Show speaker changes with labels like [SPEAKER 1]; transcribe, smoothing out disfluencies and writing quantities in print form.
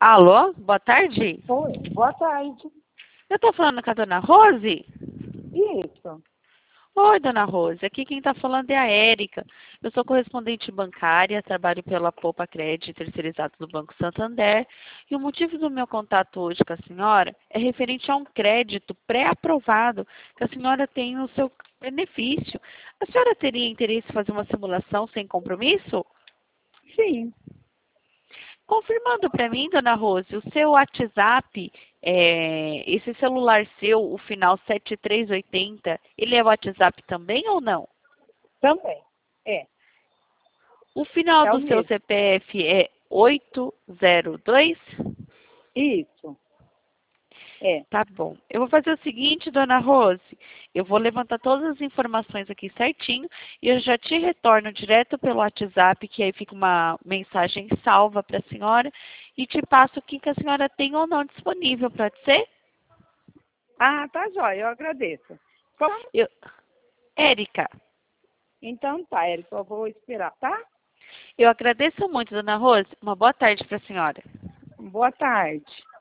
[SPEAKER 1] Alô, boa tarde.
[SPEAKER 2] Oi, boa tarde.
[SPEAKER 1] Eu tô falando com a dona Rose?
[SPEAKER 2] Isso.
[SPEAKER 1] Oi, dona Rose. Aqui quem tá falando é a Érica. Eu sou correspondente bancária, trabalho pela Poupa Crédito terceirizado do Banco Santander. E o motivo do meu contato hoje com a senhora é referente a um crédito pré-aprovado que a senhora tem no seu benefício. A senhora teria interesse em fazer uma simulação sem compromisso?
[SPEAKER 2] Sim.
[SPEAKER 1] Confirmando para mim, dona Rose, o seu WhatsApp, esse celular seu, o final 7380, ele é WhatsApp também ou não?
[SPEAKER 2] Também. É.
[SPEAKER 1] O final
[SPEAKER 2] É o
[SPEAKER 1] do seu
[SPEAKER 2] mesmo.
[SPEAKER 1] CPF é 802?
[SPEAKER 2] Isso. É.
[SPEAKER 1] Tá bom. Eu vou fazer o seguinte, dona Rose. Eu vou levantar todas as informações aqui certinho e eu já te retorno direto pelo WhatsApp, que aí fica uma mensagem salva para a senhora e te passo o que a senhora tem ou não disponível, pode ser?
[SPEAKER 2] Ah, tá jóia. Eu agradeço. Como?
[SPEAKER 1] Eu... Érica,
[SPEAKER 2] Então tá, Érica. Eu vou esperar, tá?
[SPEAKER 1] eu agradeço muito, dona Rose. Uma boa tarde para a senhora.
[SPEAKER 2] Boa tarde.